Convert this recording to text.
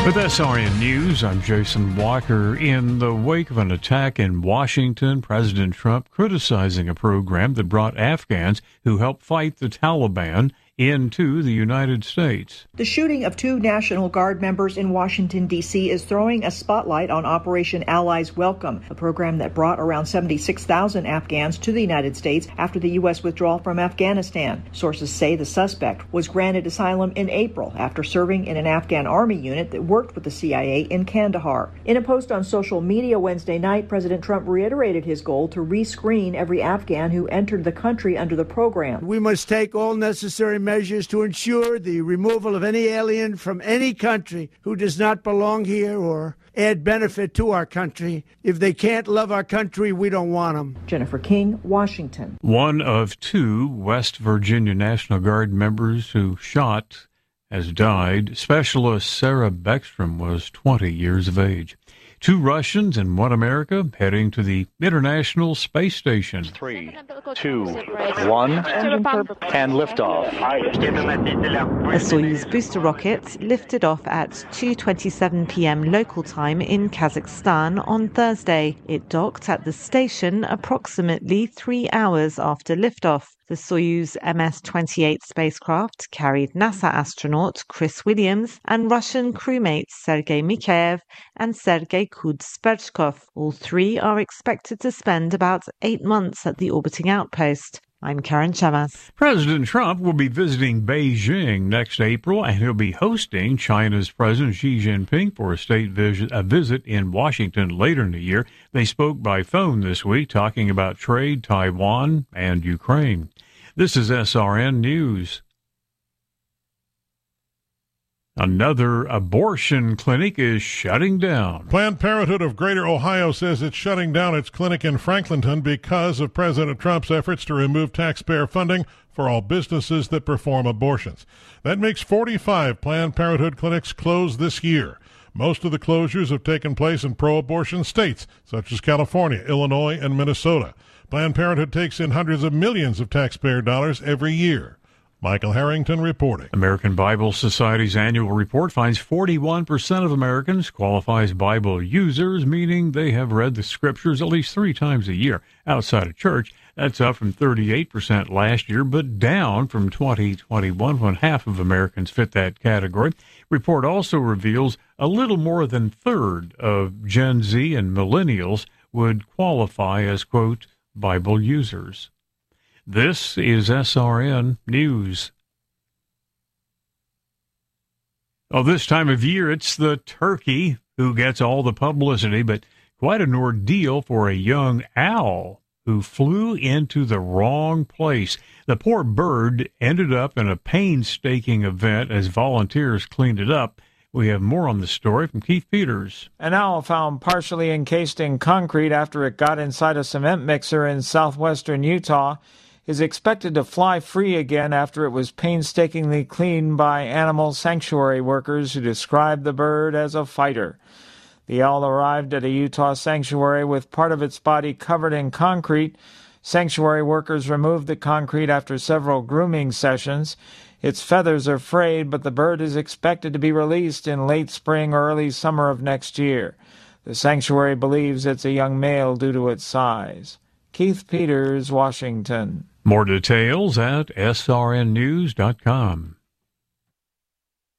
With SRN News, I'm Jason Walker. In the wake of an attack in Washington, President Trump criticizing a program that brought Afghans who helped fight the Taliban into the United States. The shooting of 2 National Guard members in Washington, D.C. is throwing a spotlight on Operation Allies Welcome, a program that brought around 76,000 Afghans to the United States after the U.S. withdrawal from Afghanistan. Sources say the suspect was granted asylum in April after serving in an Afghan army unit that worked with the CIA in Kandahar. In a post on social media Wednesday night, President Trump reiterated his goal to rescreen every Afghan who entered the country under the program. We must take all necessary measures to ensure the removal of any alien from any country who does not belong here or add benefit to our country. If they can't love our country, we don't want them. Jennifer King, Washington. One of 2 West Virginia National Guard members who shot has died. Specialist Sarah Beckstrom was 20 years of age. 2 Russians and 1 American heading to the International Space Station. 3, 2, 1, and liftoff. A Soyuz booster rocket lifted off at 2:27 p.m. local time in Kazakhstan on Thursday. It docked at the station approximately 3 hours after liftoff. The Soyuz MS-28 spacecraft carried NASA astronaut Chris Williams and Russian crewmates Sergei Mikheyev and Sergei Kudz-Perchkov. All 3 are expected to spend about 8 months at the orbiting outpost. I'm Karen Chamas. President Trump will be visiting Beijing next April, and he'll be hosting China's President Xi Jinping for a state visit in Washington later in the year. They spoke by phone this week, talking about trade, Taiwan, and Ukraine. This is SRN News. Another abortion clinic is shutting down. Planned Parenthood of Greater Ohio says it's shutting down its clinic in Franklinton because of President Trump's efforts to remove taxpayer funding for all businesses that perform abortions. That makes 45 Planned Parenthood clinics close this year. Most of the closures have taken place in pro-abortion states, such as California, Illinois, and Minnesota. Planned Parenthood takes in hundreds of millions of taxpayer dollars every year. Michael Harrington reporting. American Bible Society's annual report finds 41% of Americans qualify as Bible users, meaning they have read the scriptures at least 3 times a year outside of church. That's up from 38% last year, but down from 2021 when half of Americans fit that category. Report also reveals a little more than third of Gen Z and millennials would qualify as, quote, Bible users. This is SRN News. Well, this time of year, it's the turkey who gets all the publicity, but quite an ordeal for a young owl who flew into the wrong place. The poor bird ended up in a painstaking event as volunteers cleaned it up. We have more on the story from Keith Peters. An owl found partially encased in concrete after it got inside a cement mixer in southwestern Utah is expected to fly free again after it was painstakingly cleaned by animal sanctuary workers who described the bird as a fighter. The owl arrived at a Utah sanctuary with part of its body covered in concrete. Sanctuary workers removed the concrete after several grooming sessions. Its feathers are frayed, but the bird is expected to be released in late spring or early summer of next year. The sanctuary believes it's a young male due to its size. Keith Peters, Washington. More details at srnnews.com.